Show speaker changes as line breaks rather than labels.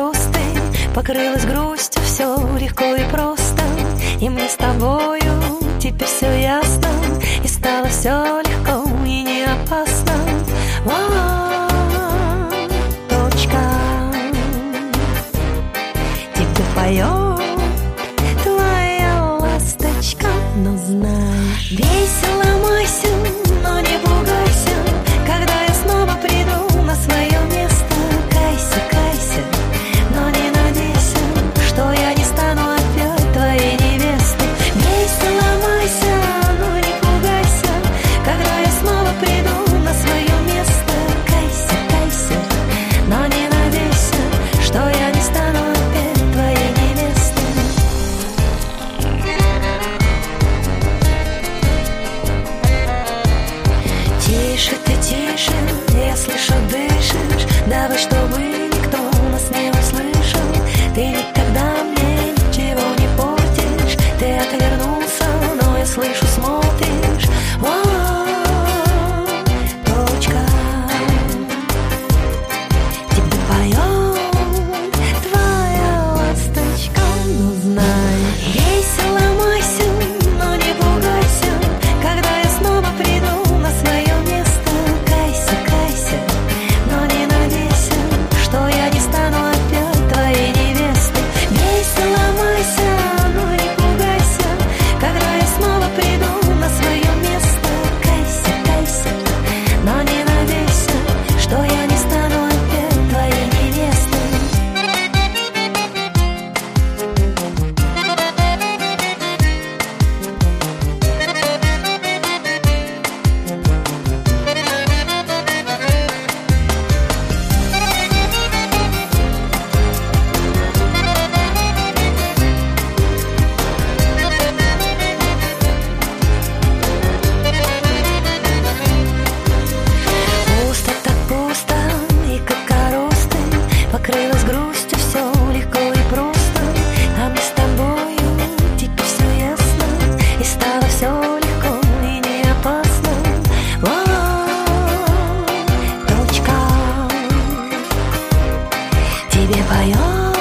простынь, покрылась грустью, все легко и просто. И мне с тобою теперь все ясно, и стало все легко и не опасно. Точка. Тебе поет твоя ласточка, но знай, весело, Мася, но не пугайся, когда я снова приду на свое место. Кайся, кайся, но не надейся, что я не стану опять твоей невестой. Весело, Мася, но не пугайся, когда я снова приду на свое место. Кайся, кайся, но не надейся, что я не стану опять твоей невестой. Тише ты, тише, я слышу, дышишь. Давай, чтобы никто нас не услышал. Ты никогда мне ничего не портишь. Ты отвернулся, но я слышу, смотришь. Точка. Тебе поет твоя ласточка, но знай, весело, Мася, но не пугайся, когда я снова приду на свое место. Кайся, кайся, но не надейся, что я не стану опять твоей невестой. Весело, Мася, но не пугайся, когда я снова приду на свое место. Кайся, кайся, но не надейся, что я не стану опять твоей невестой. Пусто так пусто, и как коростынь, покрылась грустью, все легко и просто. А мне с тобою теперь все ясно, и стало все легко и не опасно. Точка. Тебе поет